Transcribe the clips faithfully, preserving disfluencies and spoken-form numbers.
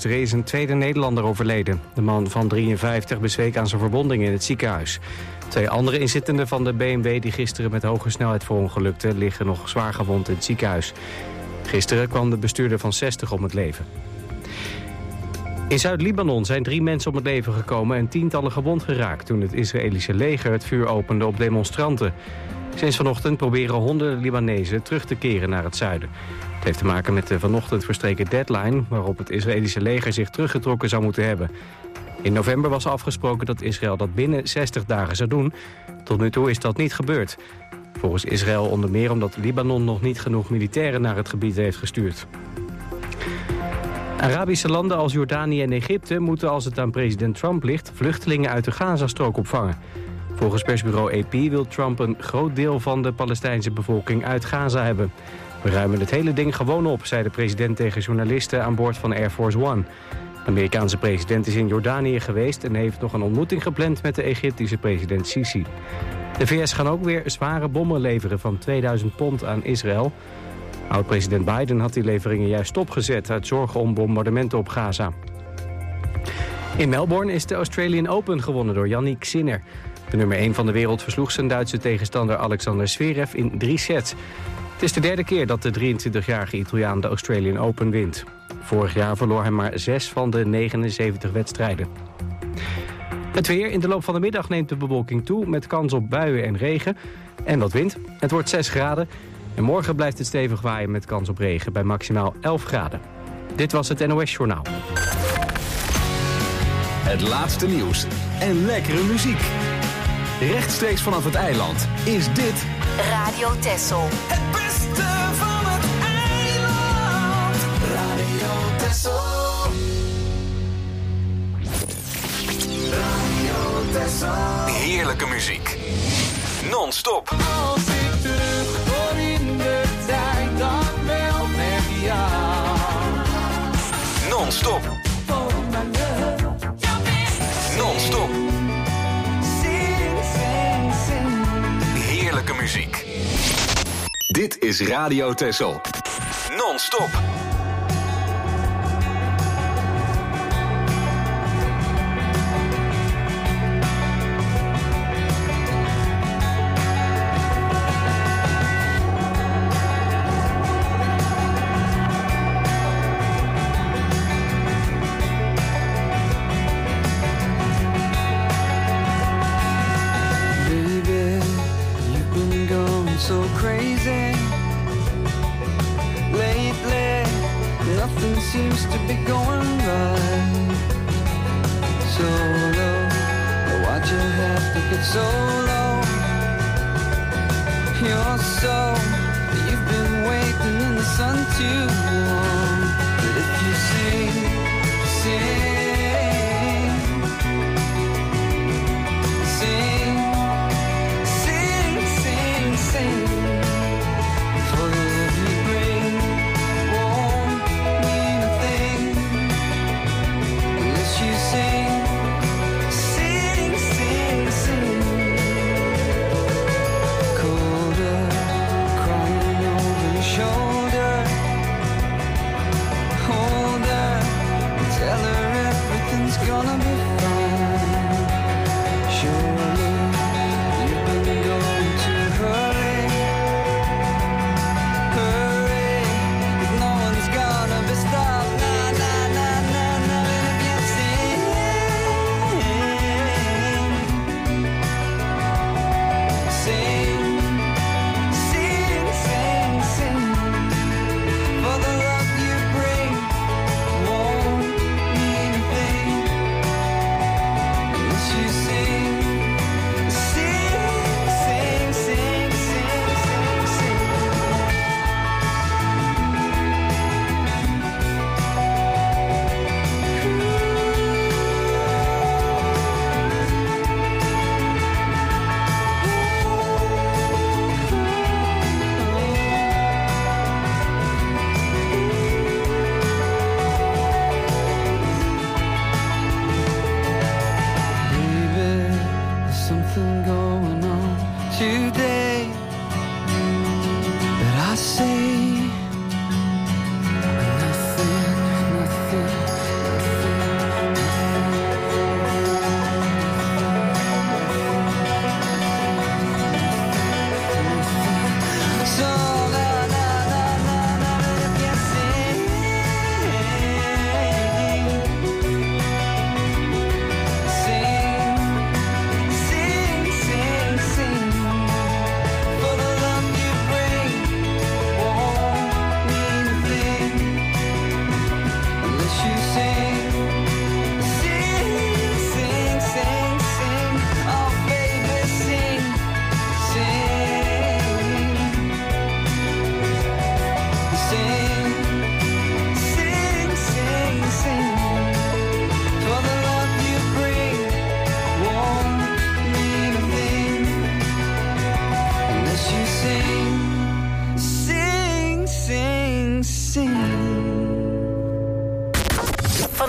Gisteren is een tweede Nederlander overleden. De man van drieënvijftig bezweek aan zijn verwonding in het ziekenhuis. Twee andere inzittenden van de B M W die gisteren met hoge snelheid verongelukten liggen nog zwaar gewond in het ziekenhuis. Gisteren kwam de bestuurder van zestig om het leven. In Zuid-Libanon zijn drie mensen om het leven gekomen en tientallen gewond geraakt toen het Israëlische leger het vuur opende op demonstranten. Sinds vanochtend proberen honderden Libanezen terug te keren naar het zuiden. Het heeft te maken met de vanochtend verstreken deadline waarop het Israëlische leger zich teruggetrokken zou moeten hebben. In november was afgesproken dat Israël dat binnen zestig dagen zou doen. Tot nu toe is dat niet gebeurd. Volgens Israël onder meer omdat Libanon nog niet genoeg militairen naar het gebied heeft gestuurd. Arabische landen als Jordanië en Egypte moeten als het aan president Trump ligt vluchtelingen uit de Gazastrook opvangen. Volgens persbureau A P wil Trump een groot deel van de Palestijnse bevolking uit Gaza hebben. We ruimen het hele ding gewoon op, zei de president tegen journalisten aan boord van Air Force One. De Amerikaanse president is in Jordanië geweest en heeft nog een ontmoeting gepland met de Egyptische president Sisi. De V S gaan ook weer zware bommen leveren van tweeduizend pond aan Israël. Oud-president Biden had die leveringen juist stopgezet uit zorg om bombardementen op Gaza. In Melbourne is de Australian Open gewonnen door Jannik Sinner. De nummer één van de wereld versloeg zijn Duitse tegenstander Alexander Zverev in drie sets. Het is de derde keer dat de drieëntwintigjarige Italiaan de Australian Open wint. Vorig jaar verloor hij maar zes van de negenenzeventig wedstrijden. Het weer. In de loop van de middag neemt de bewolking toe met kans op buien en regen en wat wind. Het wordt zes graden en morgen blijft het stevig waaien met kans op regen bij maximaal elf graden. Dit was het N O S Journaal. Het laatste nieuws en lekkere muziek. Rechtstreeks vanaf het eiland is dit Radio Texel. Het beste van het eiland. Radio Texel. Radio Texel. heerlijke muziek. Non-stop. Als ik terugkom in de tijd, dan wel met jou. Non-stop. Oh my love. Non-stop. Zing, zing, zing. Heerlijke muziek. Dit is Radio Texel. Non-stop. So crazy lately, nothing seems to be going right. So low, why'd you have to get so low? You're so, you've been waiting in the sun too long. But if you sing, sing, sing, sing, sing, sing. For the love you bring won't mean a thing unless you sing, sing, sing, sing. Colder, crying over your shoulder. Hold her, tell her everything's gonna be fine. Surely you've been going too hurry, hurry. If no one's gonna be stopped, na na na na na. And if you sing, sing, sing, sing, sing. For the love you bring won't mean a thing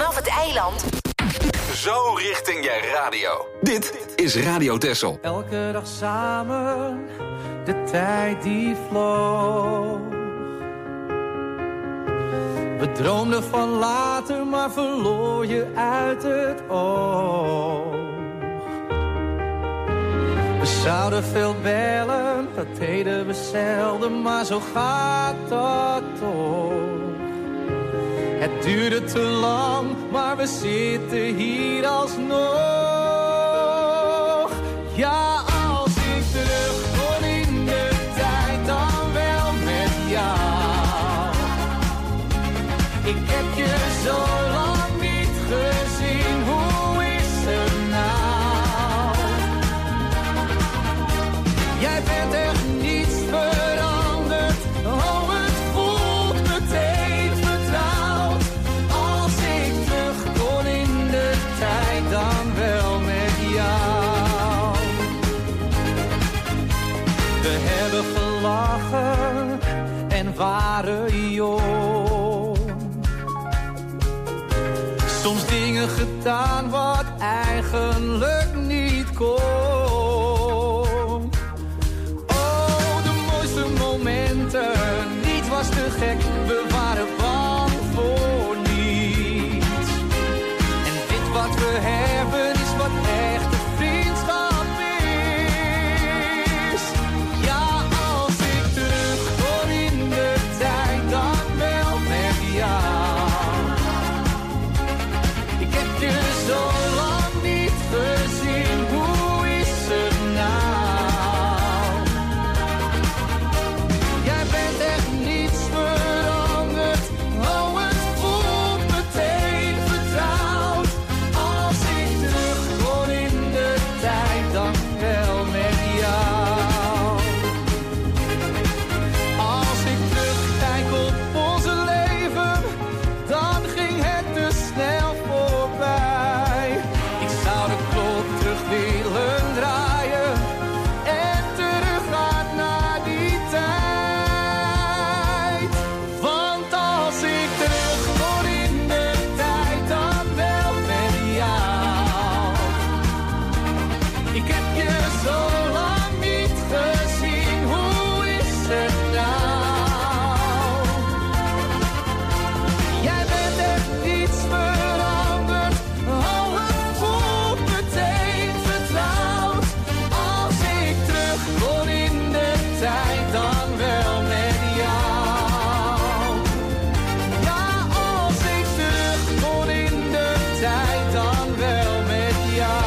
vanaf het eiland. Zo richting je radio. Dit is Radio Texel. Elke dag samen, de tijd die vloog. We droomden van later, maar verloor je uit het oog. We zouden veel bellen, dat deden we zelden, maar zo gaat dat toch. Het duurde te lang, maar we zitten hier alsnog. Ja, als ik terug kon in de tijd, dan wel met jou. Ik heb je zo lang niet gezien, hoe is het nou? Jij bent echt niets veranderd, oh het voelt meteen vertrouwd. Als ik terug kon in de tijd, dan wel met jou. We hebben gelachen en waren jong. Soms dingen gedaan wat eigenlijk niet kon. Oh, de mooiste momenten, niets was te gek, we waren bang voor niets. En dit wat we hebben is wat echte vriendschap is. Ja, als ik terug kon in de tijd, dan wel met jou. Ik heb je zo lang niet gezien, hoe is het nou? Jij bent echt niets veranderd, oh het voelt meteen vertrouwd. Als ik terug kon in de tijd, dan wel met jou. Als ik terugkijk op onze leven, dan ging het te snel voorbij. Ik zou de klok terug willen draaien en teruggaan naar die tijd. Want als ik terug kon in de tijd, dan wel met jou. Ik heb je zo lang niet gezien, hoe is het nou? Jij bent echt niets veranderd, oh het voelt meteen vertrouwd. Als ik terug kon in de tijd, dan wel met jou. Ja, als ik terug kon in de tijd, dan wel met jou.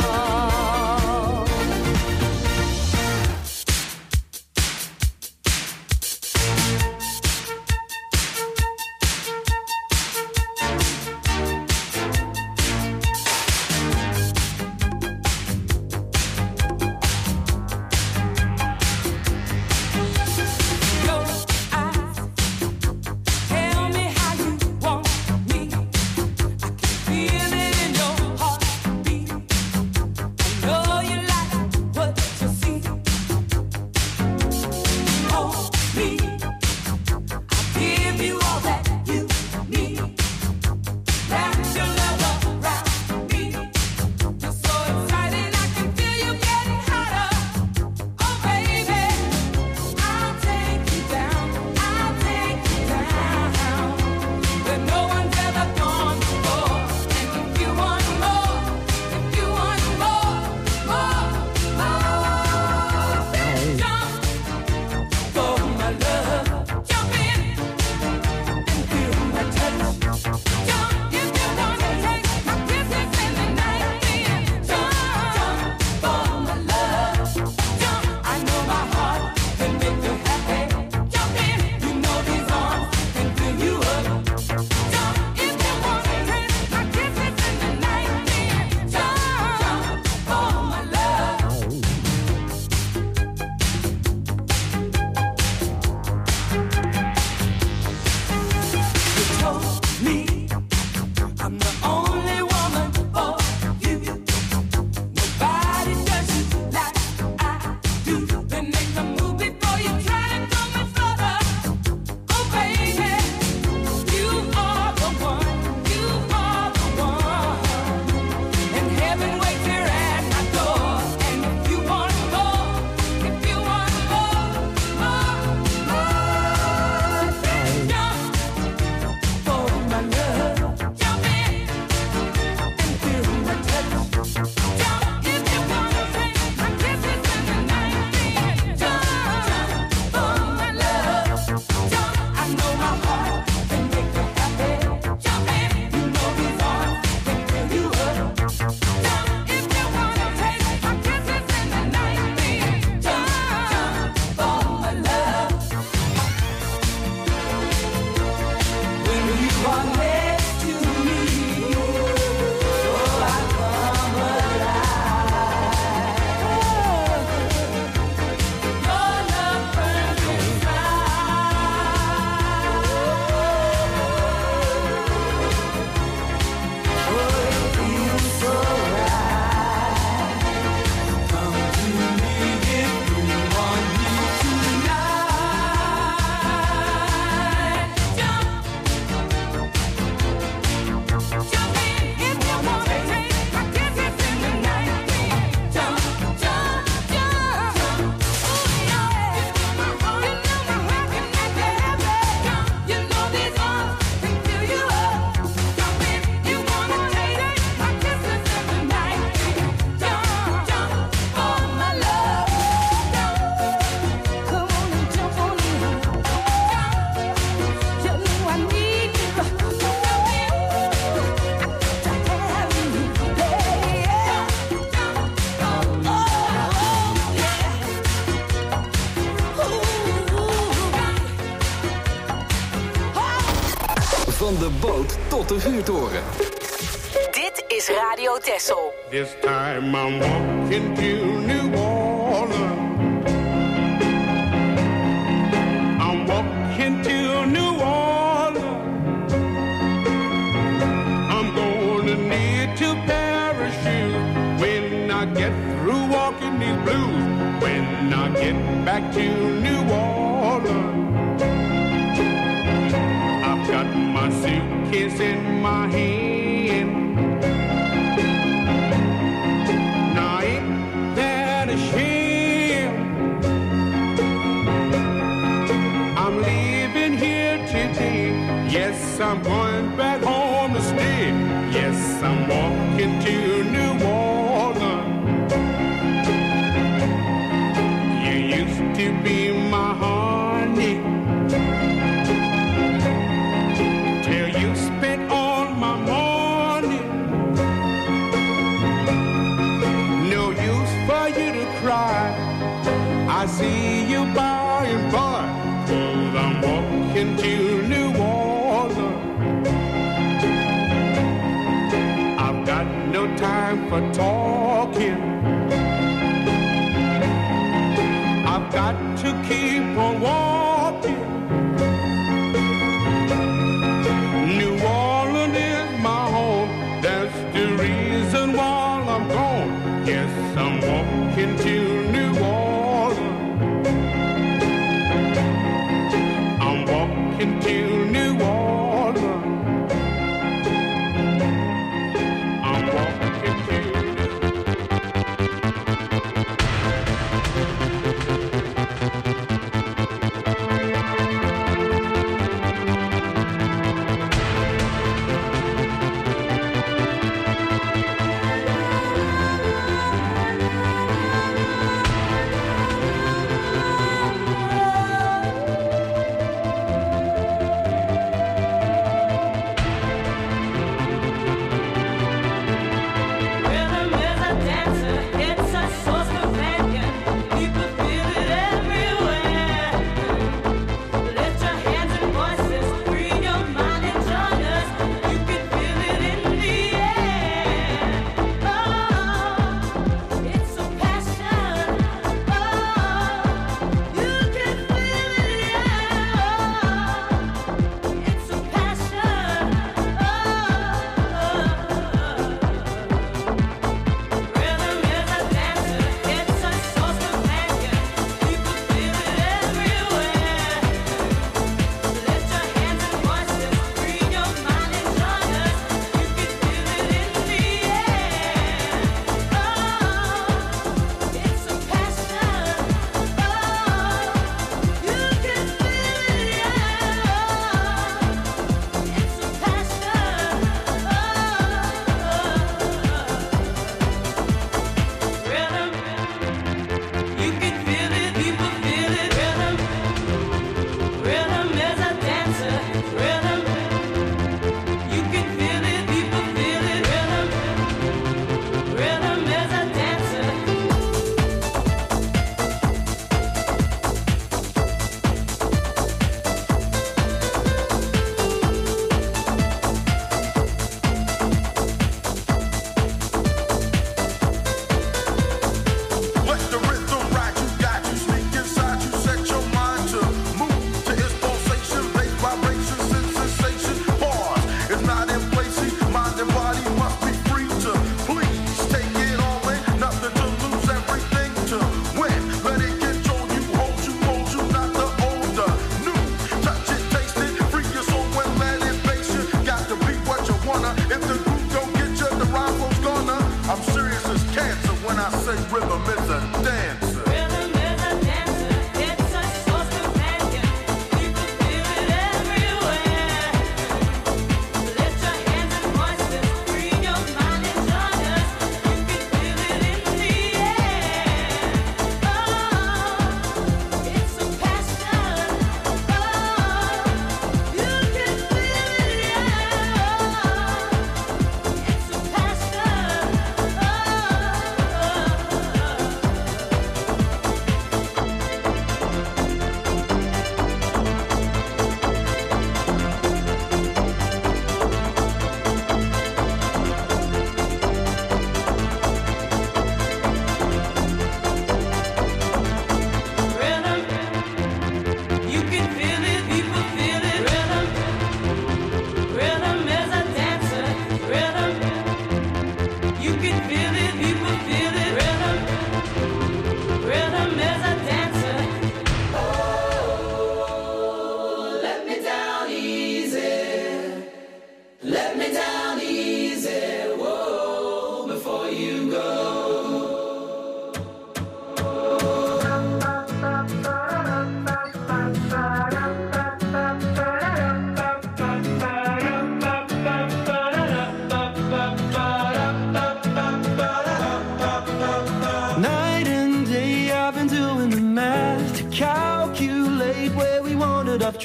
Your eyes tell me how you want me. I can feel it in your heartbeat. I know you like what you see. Hold me, I'll give you all that you need. Wrap your love around me. You're so excited, I can feel you getting hotter. Oh baby, I'll take you down, I'll take you down, where no one's ever gone before. And if you want more, if you want more, more, more, then jump for my love. Jump in and feel my touch. Jump if you want to take my kisses in the night. Then jump for my love. Jump, I know my heart can make you happy. Jump in, you know these arms can fill you up. Jump if you want to take my kisses in the night. Then jump for my love. You told me I'm the only woman for you. Nobody does you like I do. Then make the move before you try to go much further. Oh baby, you are the one, you are de boot tot de vuurtoren. Dit is Radio Texel. This time I'm walking to New Orleans. I'm walking to New Orleans. I'm gonna need to parachute when I get through walking these blues. When I get back to New Orleans, I've got my suitcase in my hand. Now ain't that a shame? I'm leaving here today. Yes, I'm going back home to stay. Yes, I'm walking to New Orleans. You used to be my honey, till you spent all my money. No use for you to cry, I see you by and by, 'cause I'm walking to New Orleans. I've got no time for talking, I've got to keep on walking. New Orleans is my home, that's the reason why I'm gone. Yes, I'm walking to New Orleans. I'm walking to New Orleans. I'm walking to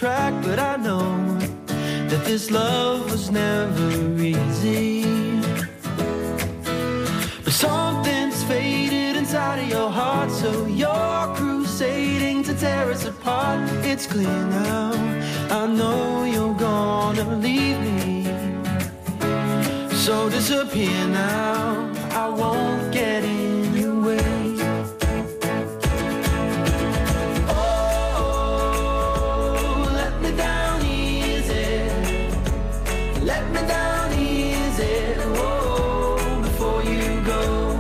track, but I know that this love was never easy. But something's faded inside of your heart, so you're crusading to tear us apart. It's clear now, I know you're gonna leave me. So disappear now, I won't get in your way. Oh, let me down easy, let me down easy, oh, before you go.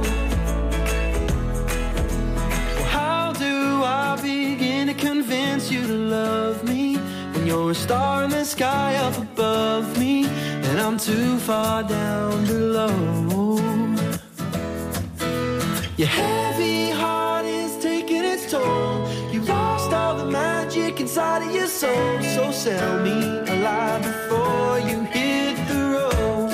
Well, how do I begin to convince you to love me when you're a star in the sky up above me and I'm too far down below? Your heavy heart is taking its toll. You lost all the magic inside of your soul. So sell me alive before you hit the road.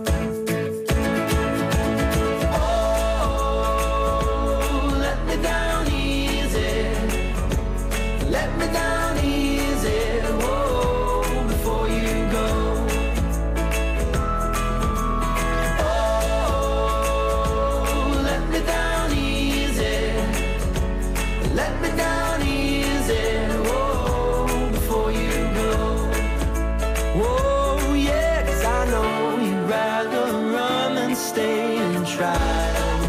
Oh, let me down easy, let me down easy, whoa, before you go. Let me down easy, whoa, before you go. Whoa, yeah, 'cause I know you'd rather run than stay and try.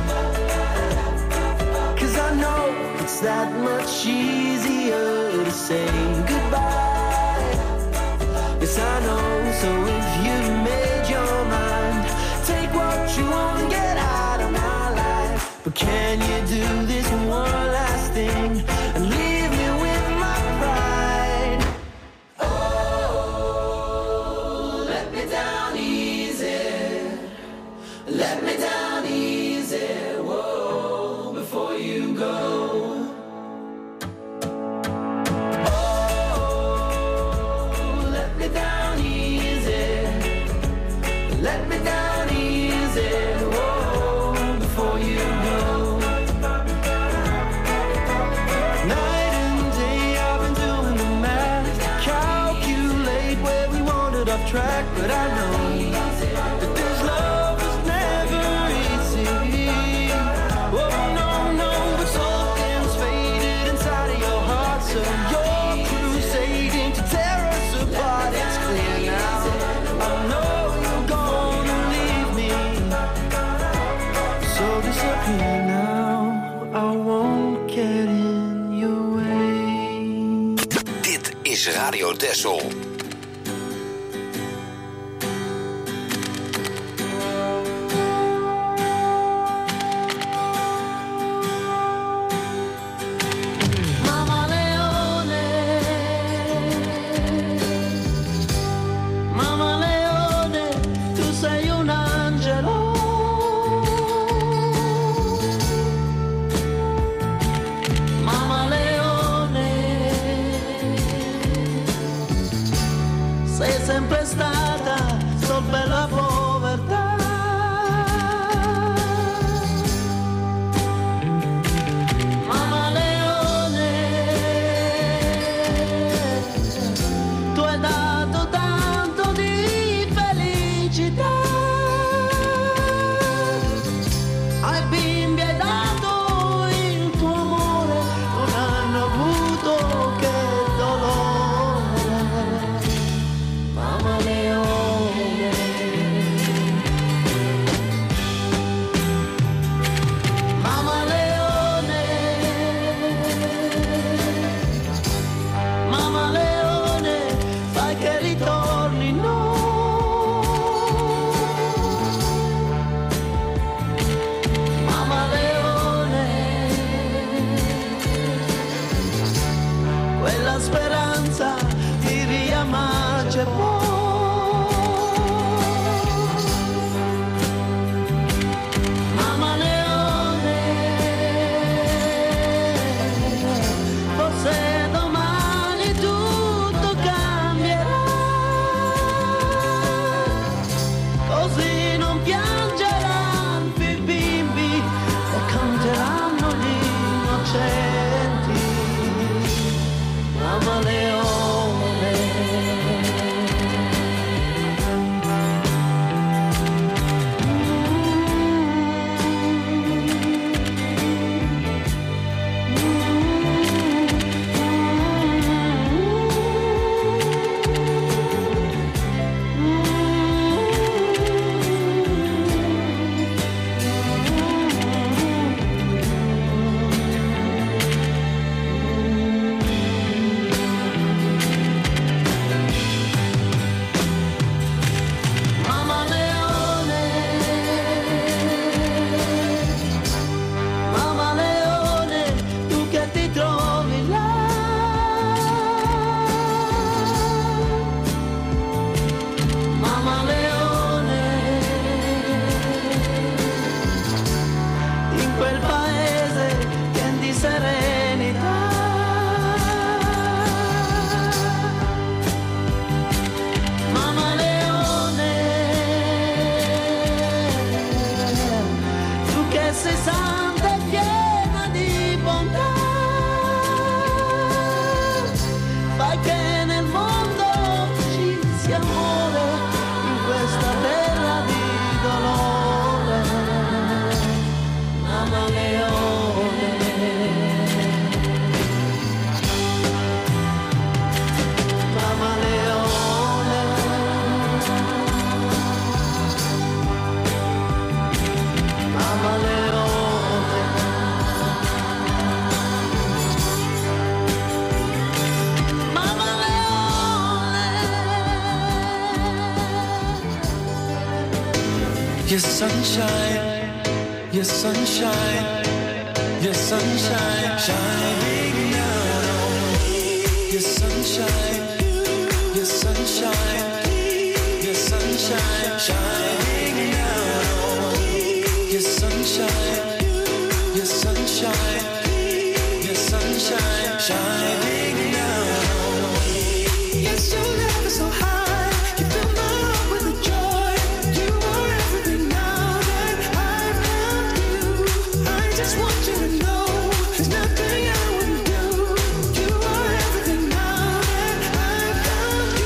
'Cause I know it's that much easier to say goodbye. Yes, I know, so if you made your mind, take what you want and get out of my life. But can you do this one last thing and leave me with my pride? Oh, let me down easy, let me down easy, whoa, before you go. Oh, let me down easy, let me down easy, whoa, before you go. Night and day I've been doing the math to calculate where we wandered off track, but I know that this love was never easy. Oh no, no, but something's faded inside of your heart, so you're crusading to tear us apart. It's clear now, I know you're gonna leave me. So disappear now, I won't get in your way. Dit is Radio Texel. Mamma Leone, Mamma Leone, tu sei un angelo. Mamma Leone, sei santa e piena di bontà. Fai che nel mondo ci sia amore in questa terra di dolore. Mamma Leone, Mamma Leone, Mamma Leone, Mamma Leone. Your sunshine, your sunshine, your sunshine shining down on me. Your sunshine, your sunshine, your sunshine shining down on me. Your sunshine, your sunshine, your sunshine shining down on me. Yes, your love is so high, you fill my heart with the joy. You are everything now that I've found you. I just want you to know there's nothing I wouldn't do. You are everything now that I've found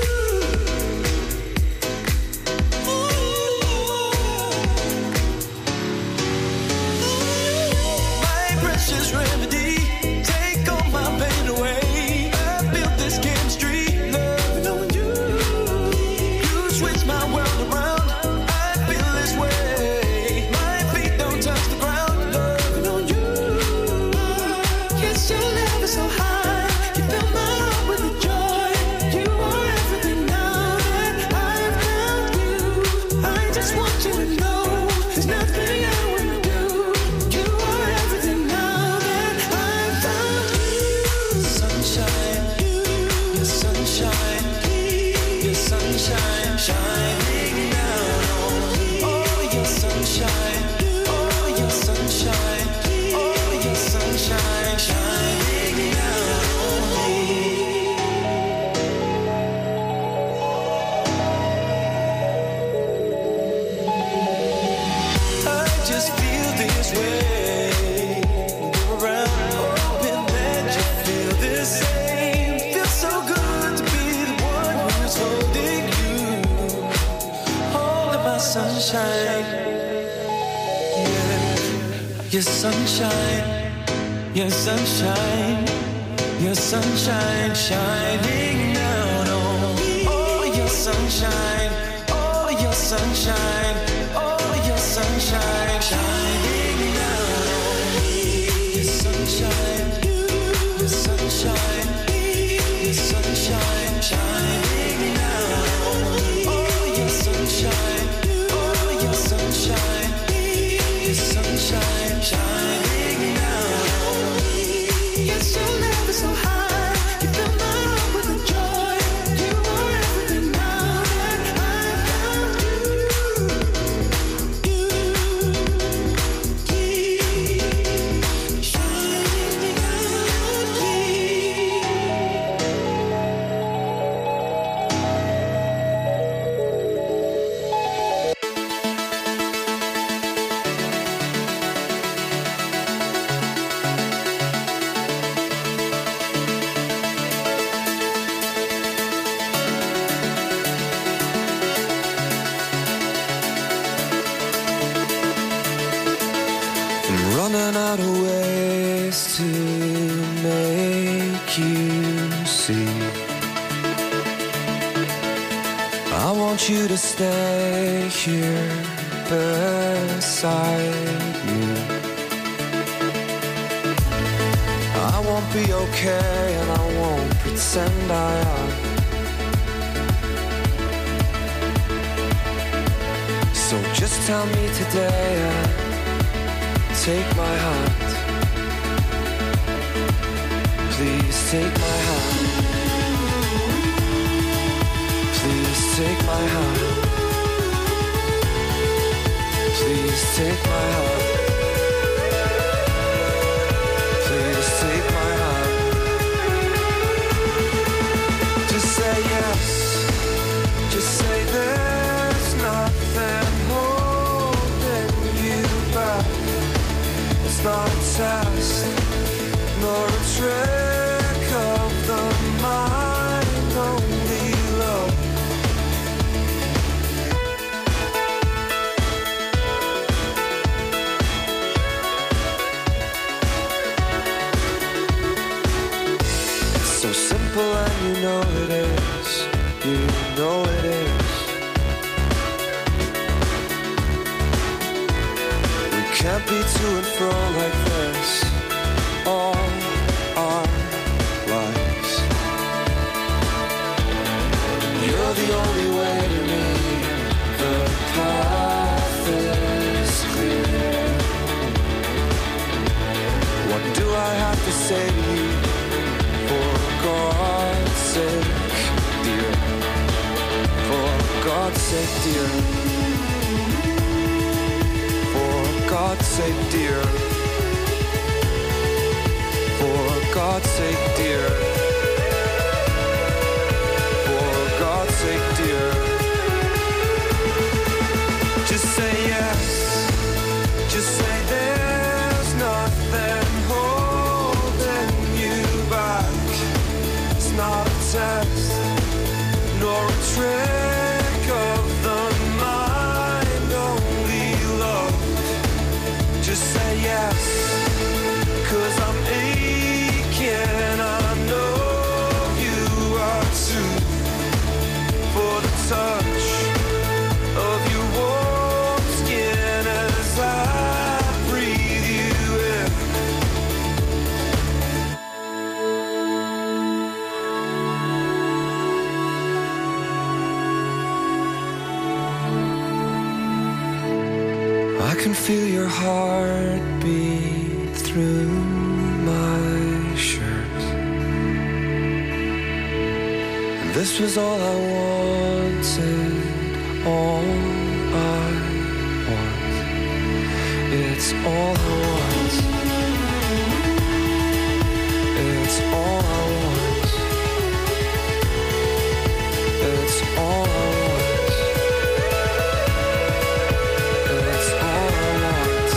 you. My precious remedy, take all my pain away. I built this chemistry, loving on you. You switch my world around, I feel this way. My feet don't touch the ground, loving on you. Yes, your love is so high, you fill my heart with the joy. You are everything now that I've found you. I just want you to know there's nothing I wouldn't do. You are everything now that I've found you. Sunshine, your sunshine, your sunshine shining down on me. Oh, your sunshine, oh, your sunshine, oh, your sunshine shining down on me. I just feel this way. Go around hoping that you feel the same. Feels so good to be the one who's holding you, holding my sunshine. Yeah, your sunshine, your sunshine, your sunshine shining down on me. Oh, your sunshine, oh, your sunshine, oh, your sunshine shining down on me. Your sunshine, your sunshine, your sunshine shining down on me. Oh, your sunshine, oh, your sunshine, your sunshine shining down on me. Yes, your love is so high, you fill my heart with the joy. You are everything now that I've found you. You, shining down on me. I'm running out of ways to make you see. I want you to stay here beside me. I won't be okay and I won't pretend I am. So just tell me today and take my hand. Please take my hand. Please take my hand. Please take my hand. Please take my hand. Just say yes. Just say there's nothing holding you back. test, nor a trick of the mind, only love. It's so simple and you know it is, you know it is. We can't be to and fro like this all our lives. You're the only way to me, the path is clear. What do I have to say to you, for God's sake, dear? For God's sake, dear. For God's sake, dear. For God's sake, dear. For God's sake, dear. Just say yes. Just say there's nothing holding you back. It's not a test, nor a trick of the mind, only love. Just say yes, 'cause I'm aching, I know you are too. For the touch of your warm skin as I breathe you in. I can feel your heartbeat through my shirt. And this was all I wanted, all I want. It's all I want. It's all I want. It's all I want. It's all I want.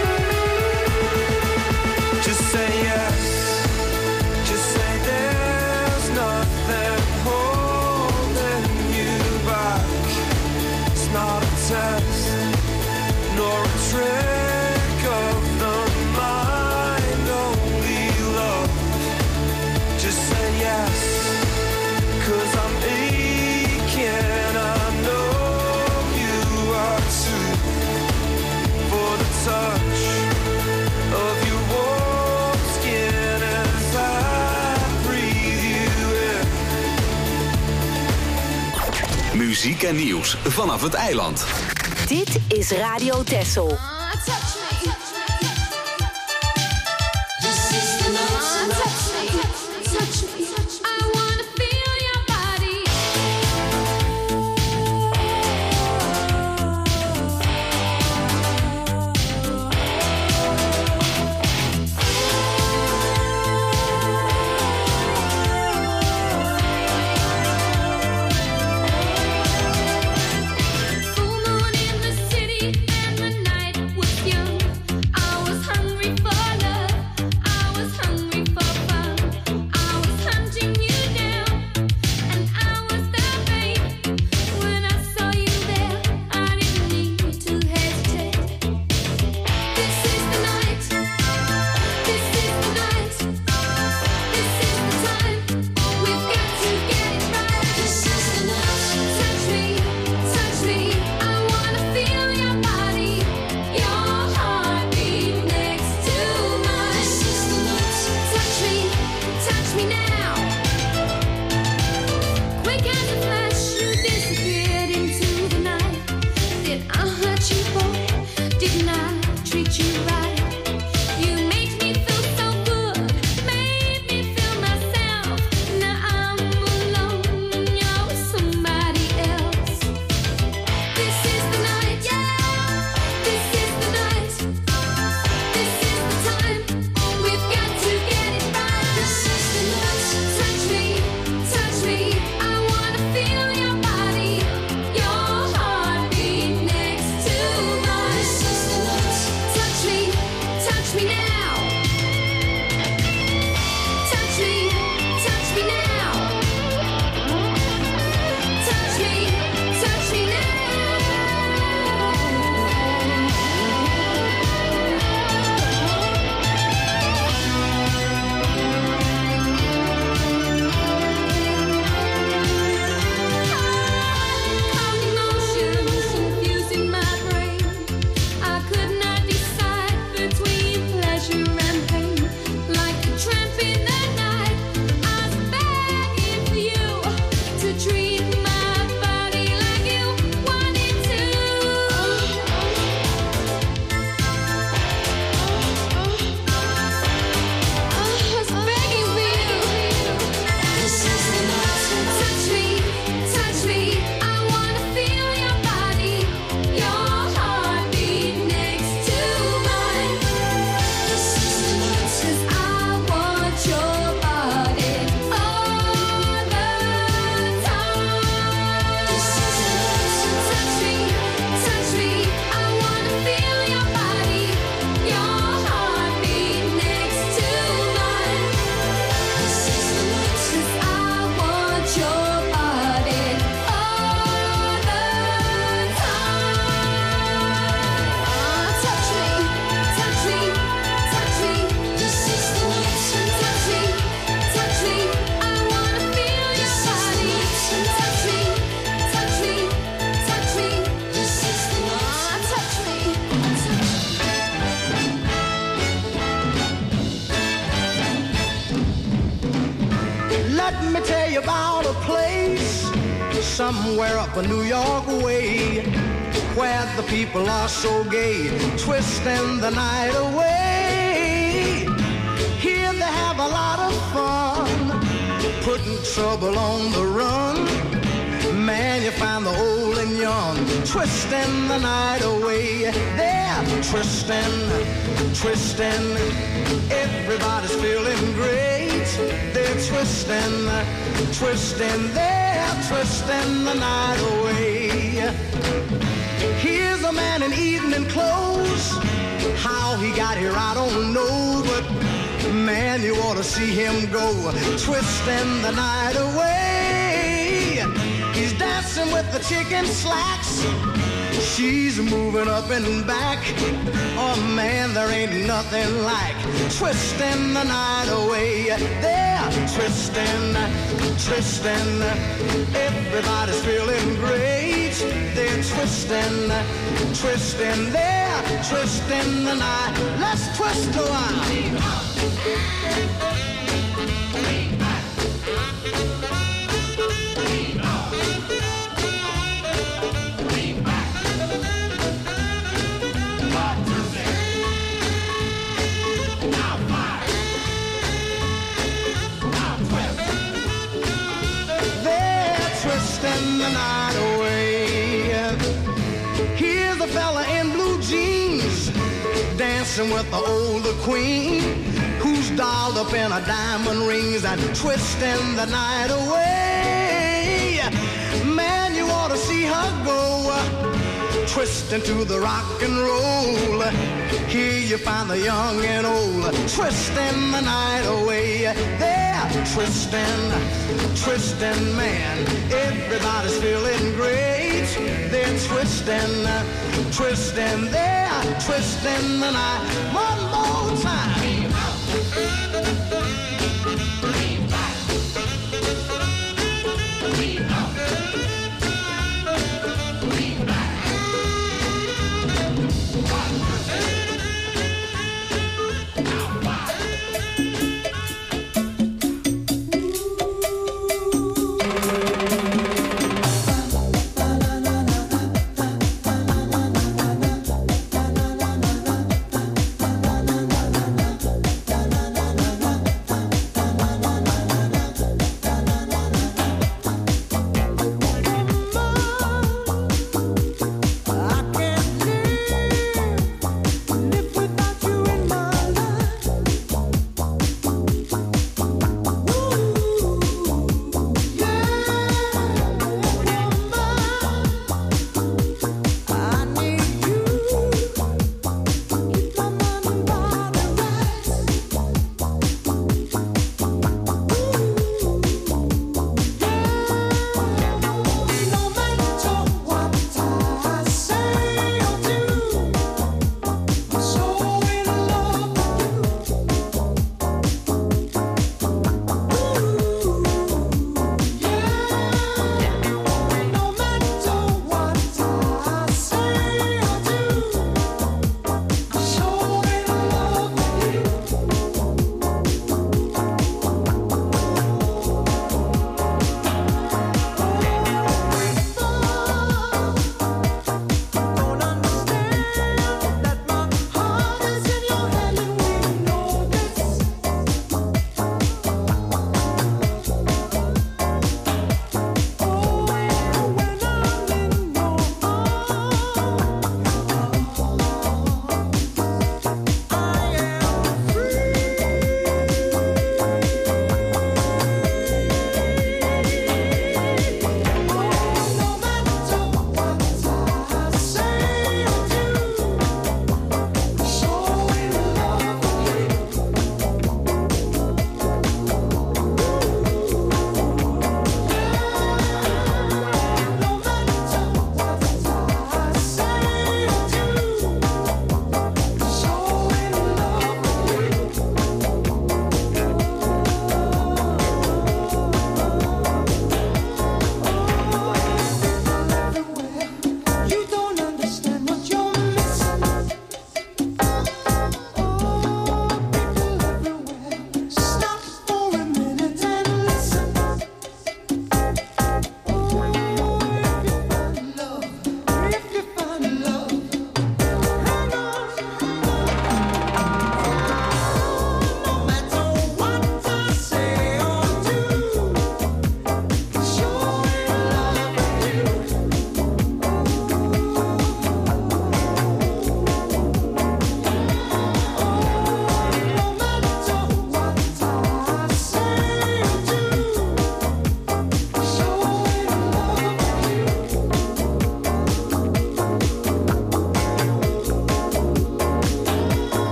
Just say yes. Just say there's nothing holding you back. It's not a test, nor a trick of the mind, only love. Just say yes, 'cause I'm aching, I know you are too. For the touch of your warm skin as I breathe you in. Muziek en nieuws vanaf het eiland. Dit is Radio Texel. Full moon in the city and the night was young. you about a place somewhere up a New York way where the people are so gay, twisting the night away. Here they have a lot of fun, putting trouble on the run. Man, you find the old and young twisting the night away. They're twisting, twisting. Everybody's feeling great. They're twisting, twisting. They're twisting the night away. Here's a man in evening clothes. How he got here, I don't know, but man, you ought to see him go, twisting the night away. He's dancing with the chicken slacks. She's moving up and back. Oh man, there ain't nothing like twisting the night away. They're twisting, twisting. Everybody's feeling great. They're twisting, twisting. They're twisting the night. Let's twist a while. Twisting the night away. Here's a fella in blue jeans dancing with the older queen who's dolled up in her diamond rings and twisting the night away. Man, you ought to see her go, twisting to the rock and roll. Here you find the young and old twisting the night away. They're twisting, twisting, man. Everybody's feeling great. They're twisting, twisting. They're twisting the night. One more time.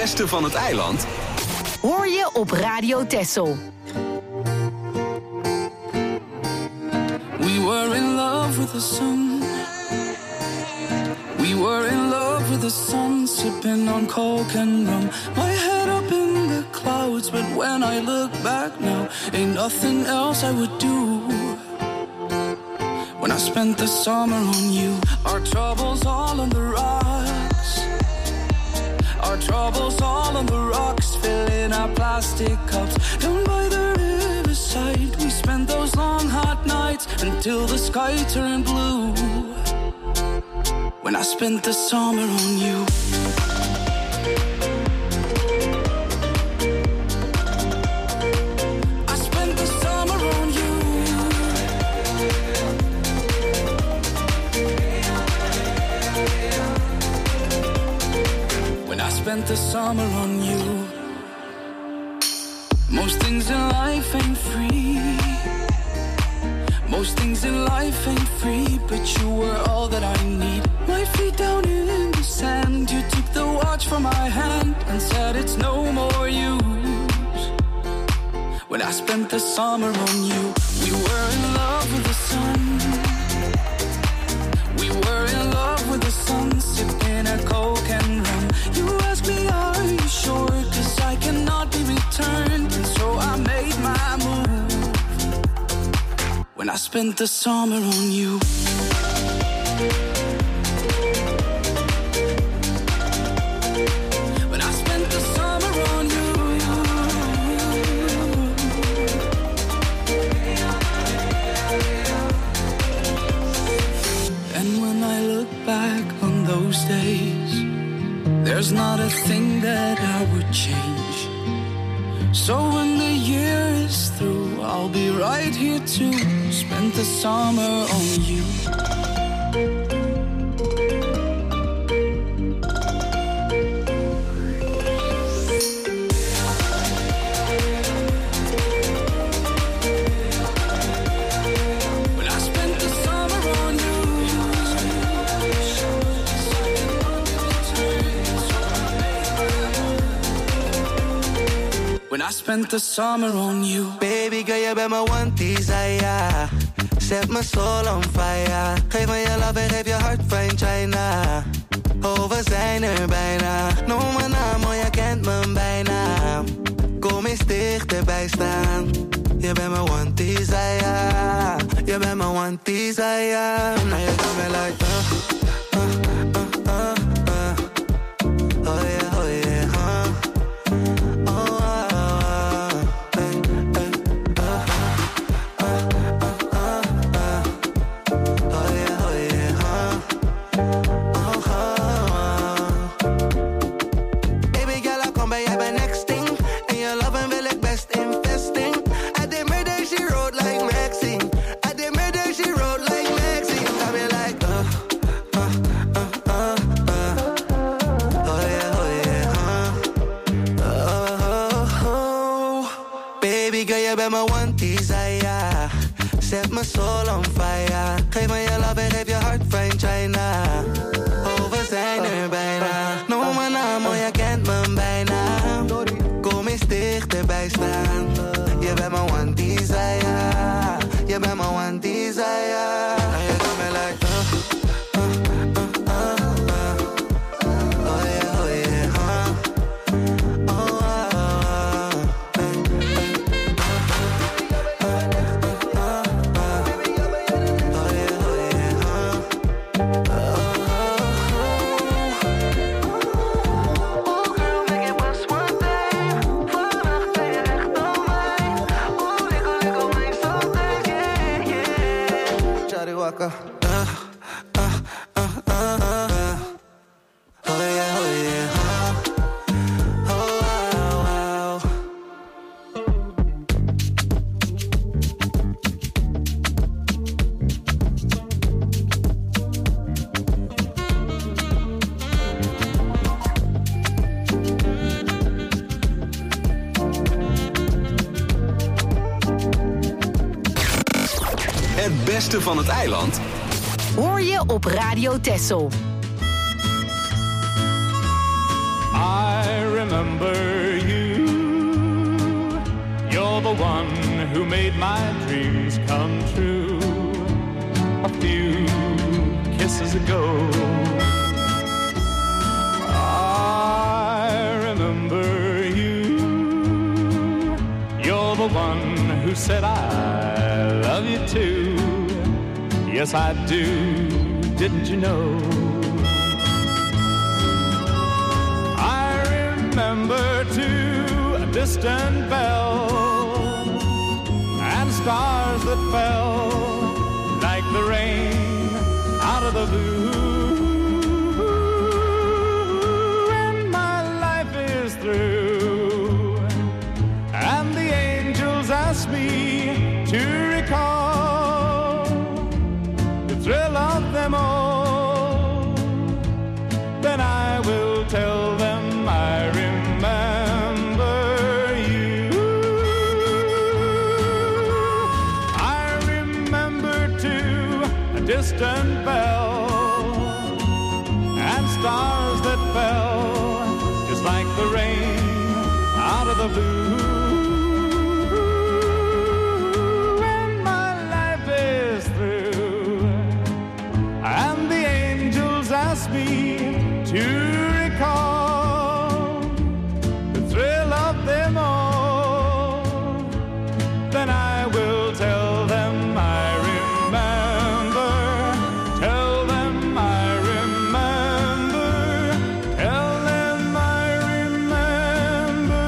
beste van het eiland hoor je op Radio Texel. We were in love with the sun. We were in love with the sun, sipping on coke and rum. My head up in the clouds, but when I look back now, ain't nothing else I would do. When I spent the summer on you, our troubles all on the rocks. Our troubles all on the rocks, filling our plastic cups. Down by the riverside, we spent those long hot nights until the sky turned blue. When I spent the summer on you. I spent the summer on you. When I spent the summer on you. Most things in life ain't free. Most things in life ain't free, but you were all that I need. My feet down in the sand, you took the watch from my hand and said it's no more use. When I spent the summer on you, we were in love with the sun. We were in love with the sun, sipping a coke and rum. You asked me, are you sure? 'Cause I cannot be returned, and so I made my move. When I spent the summer on you. When I spent the summer on you. And when I look back on those days, there's not a thing that I would change. So when the year is through, I'll be right here to spend the summer on you. When I spent the summer on you. When I spent the summer on you. Baby girl, je bent mijn one desire. Zet mijn soul on fire. Geef me je love en geef je hart van China. Oh, we zijn er bijna. Noem mijn naam, oh, je kent me bijna. Kom eens dichterbij staan. Je bent mijn one desire. Je bent mijn one desire. Now you got me like uh, uh, uh, uh, uh. Oh yeah, oh yeah, huh. Zet mijn soul on fire. Geef me je love en geef je hart van China. Oh, we zijn er bijna. Noem mijn naam, oh, je kent me bijna. Kom eens dichterbij staan. Je bent mijn one desire. Je bent mijn one desire. Now you got me like uh, uh, uh, uh, uh. Oh yeah, oh yeah, huh. Oh, oh, oh. Uh, uh, uh, uh, uh. Oh yeah, oh yeah, huh. Oh wow, wow. Het beste van het eiland hoor je op Radio Texel. I remember the one who made my dreams come true a few kisses ago. I remember you. You're the one who said I love you too. Yes, I do. Didn't you know? I remember too a distant bell and stars that fell like the rain out of the blue. And my life is through, and the angels ask me to recall the thrill of them all. Then I will tell them I remember you. I remember too a distant bell and stars that fell just like the rain out of the blue. And my life is through, and the angels ask me to recall the thrill of them all. Then I will tell them I remember, tell them I remember, tell them I remember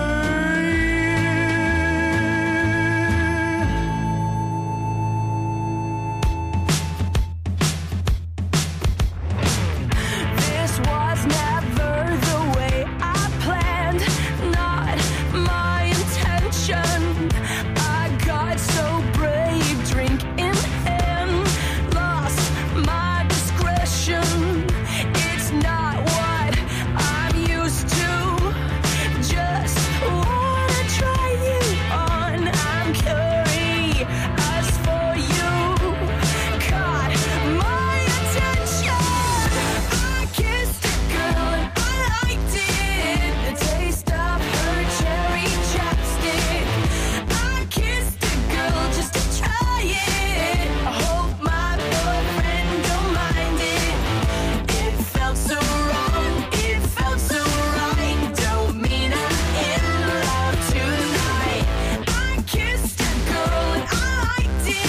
This was never the way I planned, not my intention. I got so brave, drink in hand, lost my discretion. It's not what I'm used to. Just wanna try you on. I'm curious for you. Caught my attention. I kissed a girl and I liked it. The taste of her cherry chapstick. I kissed a girl just to try it. I hope my boyfriend don't mind it. It felt so wrong, it felt so right. Don't mean I'm in love tonight. I kissed a girl and I liked it.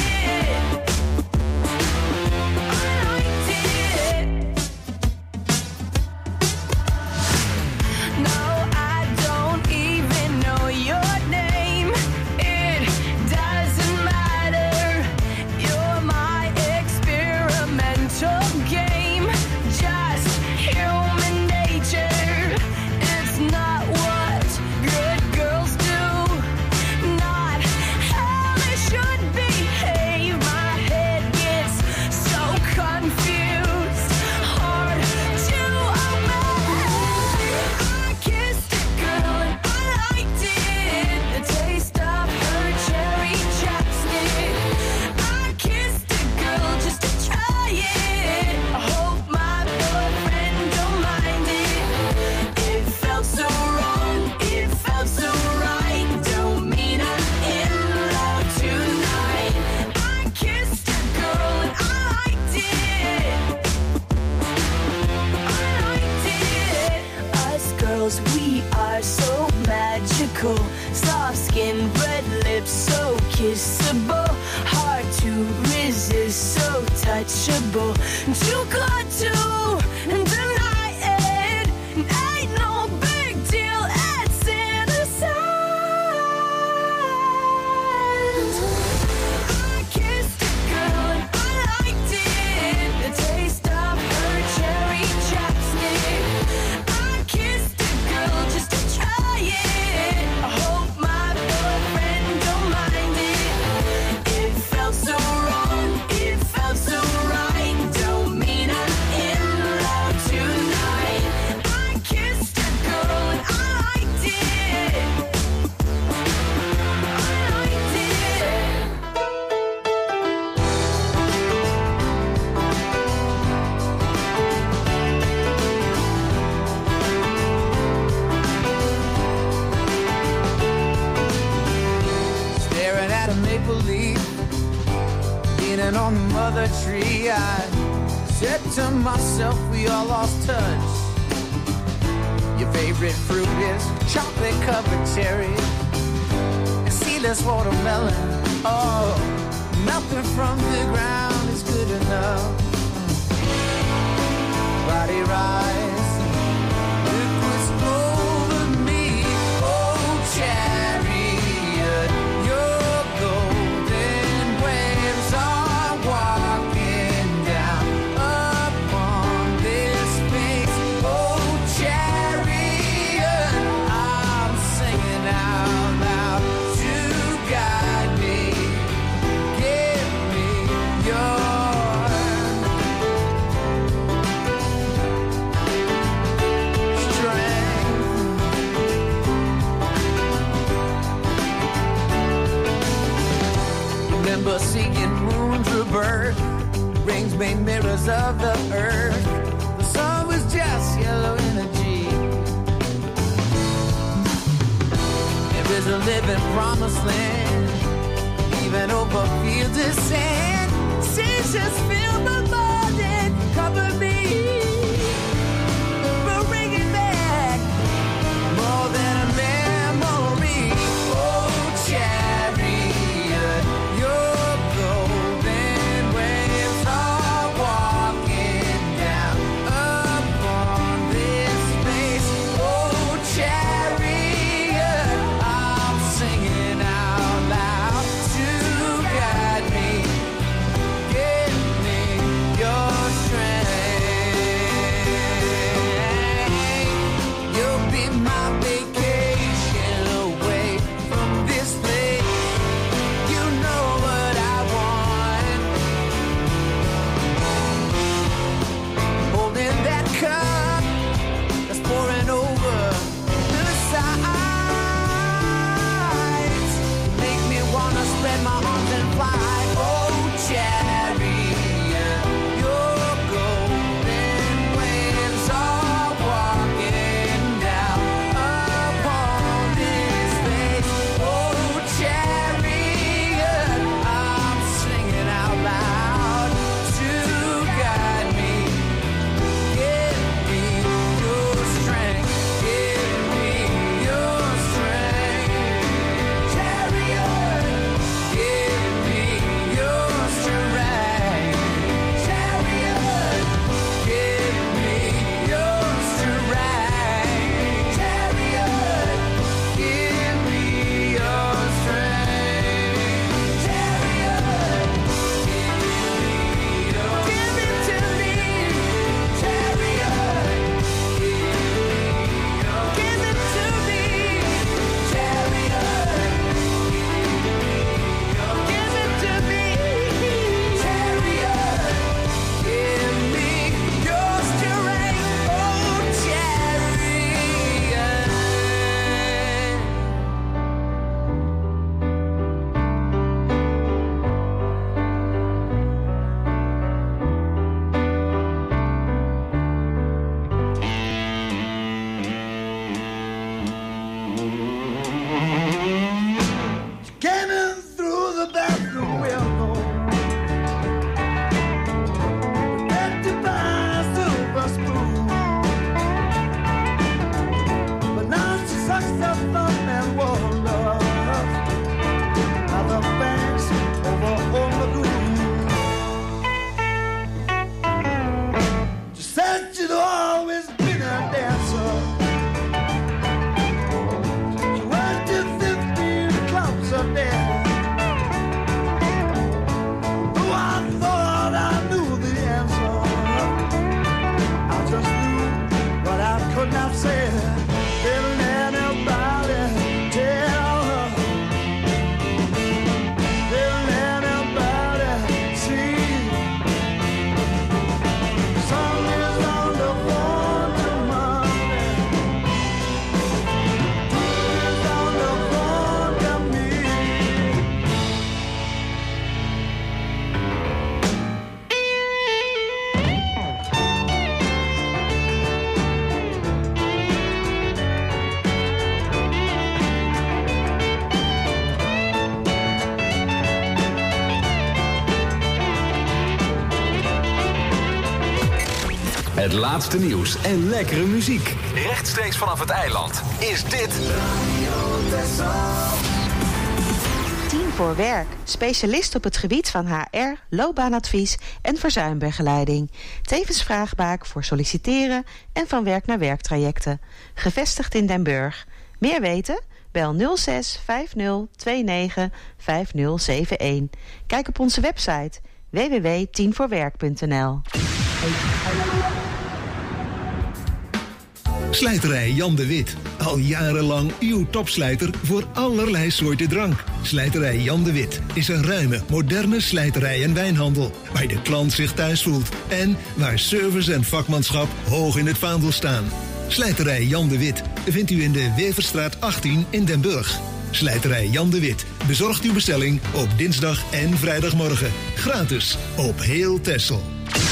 I liked it. No, I don't even know your name. It doesn't matter. You're my experimental game. Just human nature. It's not what good girls do. Not how they should behave. My head gets so confused. Hard to obey. I kissed a girl and I liked it. The taste of her cherry chapstick. I kissed a girl just to try it. I hope my boyfriend don't mind it. It felt so wrong, it felt so right. Don't mean I'm in love tonight. I kissed a girl and I liked it. I liked it. Us girls, we are so magical. Soft skin, red lips, so kissable. Hard to resist, so touchable. Too good to deny it. Ain't no big deal, it's innocent. I kissed a girl and I liked it. The taste of her cherry chapstick. I kissed a girl just to try it. I hope my boyfriend don't mind it. It felt so wrong, it felt so right. Don't mean I'm staring at a maple leaf, leaning on the mother tree. I said to myself, we all lost touch. Your favorite fruit is chocolate covered cherries and seedless watermelon. Oh, nothing from the ground is good enough. Body rise, liquids over me. Oh, chariot, your golden waves are walking down upon this space. Oh, chariot, I'm singing out loud to guide me. Give me your remember seeing moons rebirth, rings made mirrors of the earth. The sun was just yellow energy. There is a living promised land, even over fields of sand. Seas just fill my mind and cover me. But bring it back, more than a memory. Oh, chariot, your golden waves are walking down upon this space. Oh, chariot, I'm singing out loud to guide me. Give Het laatste nieuws en lekkere muziek. Rechtstreeks vanaf het eiland is dit... Team voor Werk. Specialist op het gebied van H R, loopbaanadvies en verzuimbegeleiding. Tevens vraagbaak voor solliciteren en van werk naar werktrajecten. Gevestigd in Den Burg. Meer weten? Bel nul zes vijf nul twee negen vijf nul zeven een. Kijk op onze website w w w punt team voor werk punt n l. Slijterij Jan de Wit. Al jarenlang uw topslijter voor allerlei soorten drank. Slijterij Jan de Wit is een ruime, moderne slijterij en wijnhandel. Waar de klant zich thuis voelt. En waar service en vakmanschap hoog in het vaandel staan. Slijterij Jan de Wit vindt u in de Weverstraat achttien in Den Burg. Slijterij Jan de Wit bezorgt uw bestelling op dinsdag en vrijdagmorgen. Gratis op heel Texel.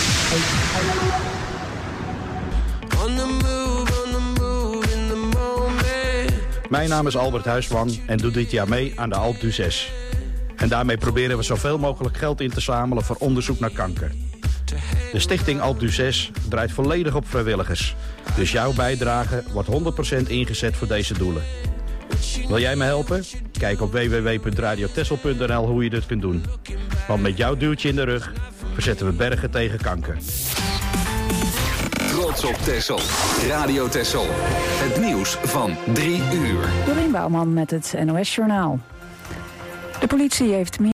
Mijn naam is Albert Huisman en doe dit jaar mee aan de Alpe d'Huez. En daarmee proberen we zoveel mogelijk geld in te zamelen voor onderzoek naar kanker. De stichting Alpe d'Huez draait volledig op vrijwilligers. Dus jouw bijdrage wordt honderd procent ingezet voor deze doelen. Wil jij me helpen? Kijk op w w w punt radio texel punt n l hoe je dit kunt doen. Want met jouw duwtje in de rug verzetten we bergen tegen kanker. Trots op Texel. Radio Texel. Het nieuws van drie uur. Dorien Bouwman met het N O S Journaal. De politie heeft meer